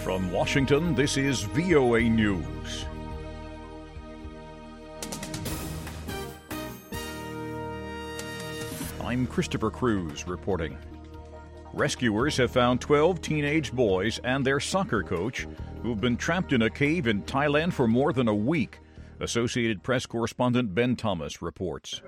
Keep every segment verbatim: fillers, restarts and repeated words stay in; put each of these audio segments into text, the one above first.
From Washington, this is V O A News. I'm Christopher Cruz reporting. Rescuers have found twelve teenage boys and their soccer coach who've been trapped in a cave in Thailand for more than a week. Associated Press correspondent Ben Thomas reports.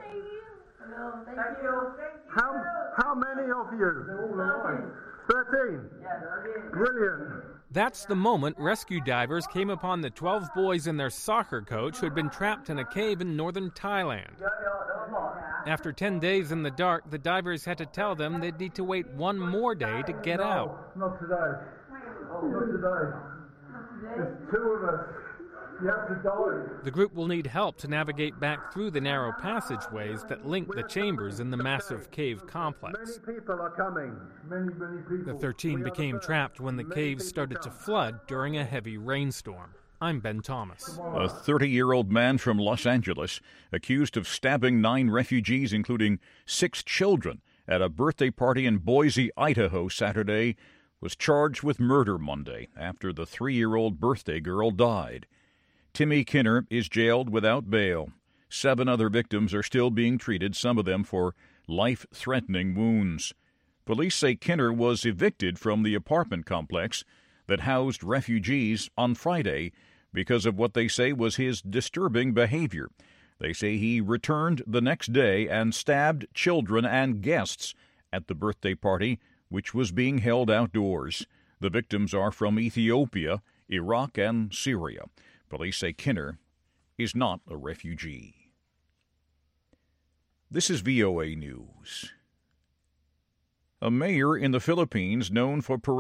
How, how many of you? thirteen. Brilliant. That's the moment rescue divers came upon the twelve boys and their soccer coach who had been trapped in a cave in northern Thailand. After ten days in the dark, the divers had to tell them they'd need to wait one more day to get out. Not today. Not today. There's two of us. You have to die. The group will need help to navigate back through the narrow passageways that link the chambers in the massive cave complex. Many people are coming. Many, many people. The thirteen became trapped when the caves started to flood during a heavy rainstorm. I'm Ben Thomas. A thirty-year-old man from Los Angeles, accused of stabbing nine refugees, including six children, at a birthday party in Boise, Idaho, Saturday, was charged with murder Monday after the three-year-old birthday girl died. Timmy Kinner is jailed without bail. Seven other victims are still being treated, some of them for life-threatening wounds. Police say Kinner was evicted from the apartment complex that housed refugees on Friday because of what they say was his disturbing behavior. They say he returned the next day and stabbed children and guests at the birthday party, which was being held outdoors. The victims are from Ethiopia, Iraq, and Syria. Police say Kinner is not a refugee. This is V O A News. A mayor in the Philippines known for